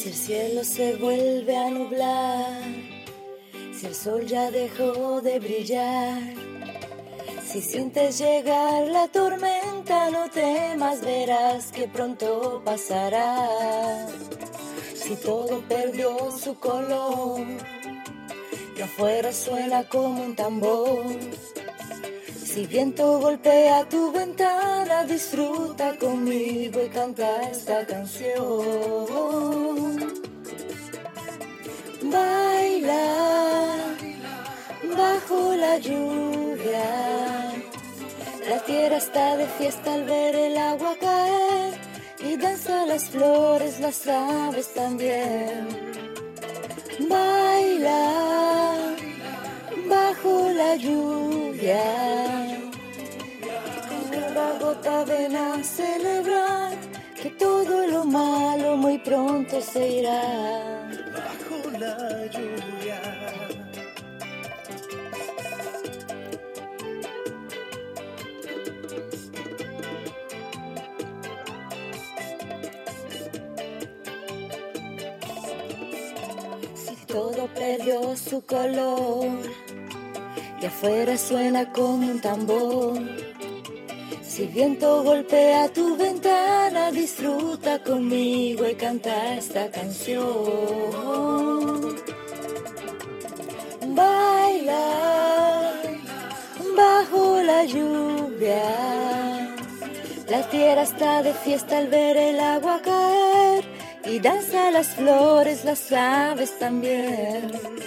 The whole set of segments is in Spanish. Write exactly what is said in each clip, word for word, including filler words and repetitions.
Si el cielo se vuelve a nublar, si el sol ya dejó de brillar, si sientes llegar la tormenta, no temas, verás que pronto pasará. Si todo perdió su color y afuera suena como un tambor, si viento golpea tu ventana, disfruta conmigo y canta esta canción. Baila bajo la lluvia, la tierra está de fiesta al ver el agua caer, y danza las flores, las aves también. Baila bajo la lluvia, con cada gota ven a celebrar que todo lo malo muy pronto se irá. Bajo la lluvia. Si todo perdió su color y afuera suena como un tambor, si el viento golpea tu ventana, disfruta conmigo y canta esta canción. Baila bajo la lluvia, la tierra está de fiesta al ver el agua caer, y danza las flores, las aves también.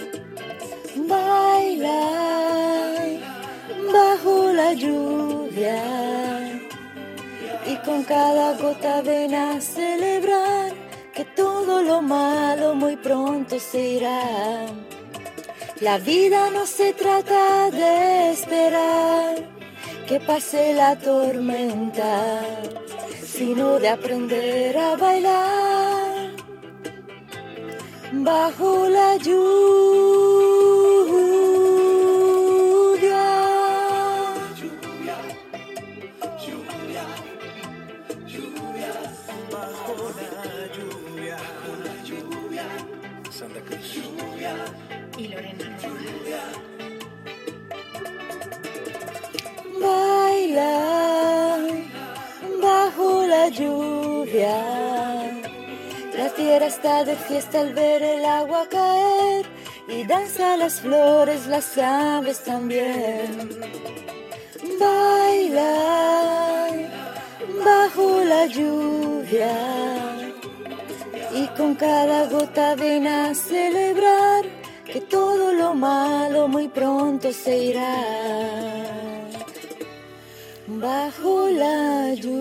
Baila bajo la lluvia, y con cada gota ven a celebrar que todo lo malo muy pronto se irá. La vida no se trata de esperar que pase la tormenta, sino de aprender a bailar bajo la lluvia. Santa Cruz y Lorena Roja. Baila bajo la lluvia, la tierra está de fiesta al ver el agua caer, y danza las flores, las aves también. Baila bajo la lluvia, y con cada gota ven a celebrar que todo lo malo muy pronto se irá. Bajo la lluvia.